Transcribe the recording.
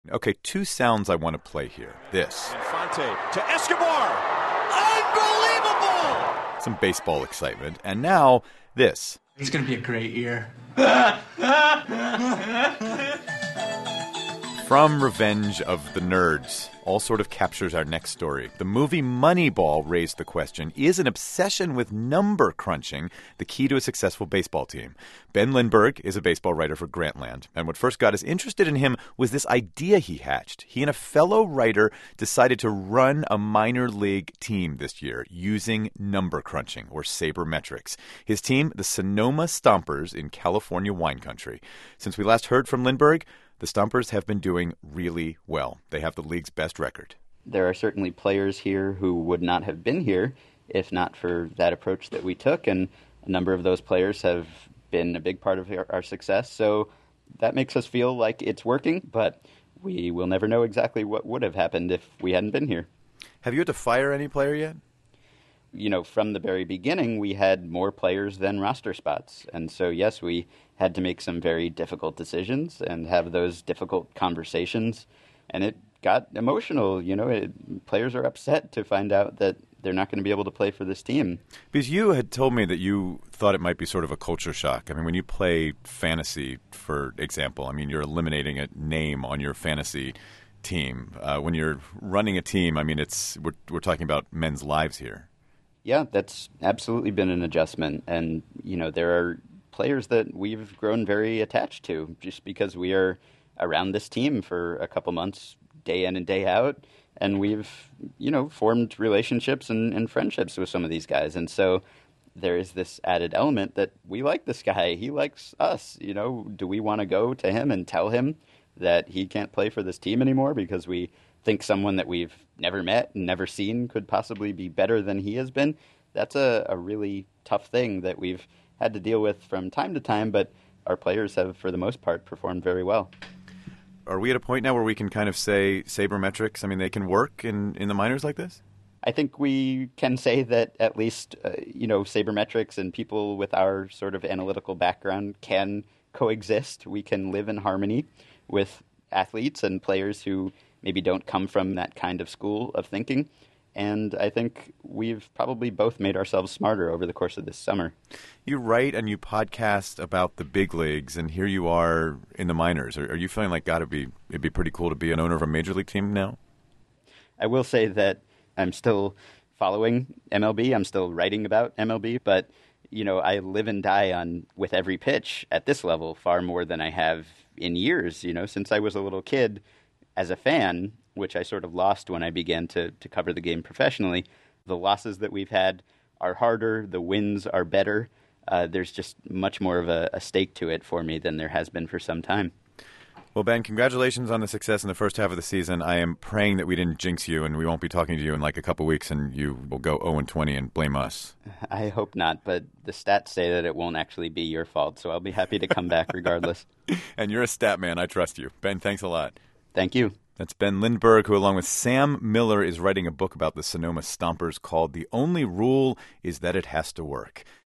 Okay, two sounds I want to play here. This. Infante to Escobar. Unbelievable! Some baseball excitement. And now, this. It's going to be a great year. From Revenge of the Nerds, all sort of captures our next story. The movie Moneyball raised the question, is an obsession with number crunching the key to a successful baseball team? Ben Lindbergh is a baseball writer for Grantland, and what first got us interested in him was this idea he hatched. He and a fellow writer decided to run a minor league team this year using number crunching, or sabermetrics. His team, the Sonoma Stompers in California wine country. Since we last heard from Lindbergh, the Stompers have been doing really well. They have the league's best record. There are certainly players here who would not have been here if not for that approach that we took, and a number of those players have been a big part of our success. So that makes us feel like it's working, but we will never know exactly what would have happened if we hadn't been here. Have you had to fire any player yet? You know, from the very beginning, we had more players than roster spots. And so, yes, we had to make some very difficult decisions and have those difficult conversations. And it got emotional. You know, players are upset to find out that they're not going to be able to play for this team. Because you had told me that you thought it might be sort of a culture shock. I mean, when you play fantasy, for example, I mean, you're eliminating a name on your fantasy team. When you're running a team, I mean, we're talking about men's lives here. Yeah, that's absolutely been an adjustment. And, you know, there are players that we've grown very attached to just because we are around this team for a couple months, day in and day out. And we've, you know, formed relationships and friendships with some of these guys. And so there is this added element that we like this guy. He likes us. You know, do we want to go to him and tell him that he can't play for this team anymore because we think someone that we've never met and never seen could possibly be better than he has been? That's a really tough thing that we've had to deal with from time to time, but our players have, for the most part, performed very well. Are we at a point now where we can kind of say sabermetrics, I mean, they can work in the minors like this? I think we can say that at least, you know, sabermetrics and people with our sort of analytical background can coexist. We can live in harmony with athletes and players who maybe don't come from that kind of school of thinking. And I think we've probably both made ourselves smarter over the course of this summer. You write and you podcast about the big leagues, and here you are in the minors. Are you feeling like, God, it'd be pretty cool to be an owner of a major league team now? I will say that I'm still following MLB. I'm still writing about MLB, but you know, I live and die on with every pitch at this level far more than I have in years, you know, since I was a little kid. As a fan, which I sort of lost when I began to cover the game professionally, the losses that we've had are harder, the wins are better. There's just much more of a stake to it for me than there has been for some time. Well, Ben, congratulations on the success in the first half of the season. I am praying that we didn't jinx you and we won't be talking to you in like a couple weeks and you will go 0-20 and blame us. I hope not, but the stats say that it won't actually be your fault, so I'll be happy to come back regardless. And you're a stat man. I trust you. Ben, thanks a lot. Thank you. That's Ben Lindbergh, who along with Sam Miller is writing a book about the Sonoma Stompers called The Only Rule is That It Has to Work.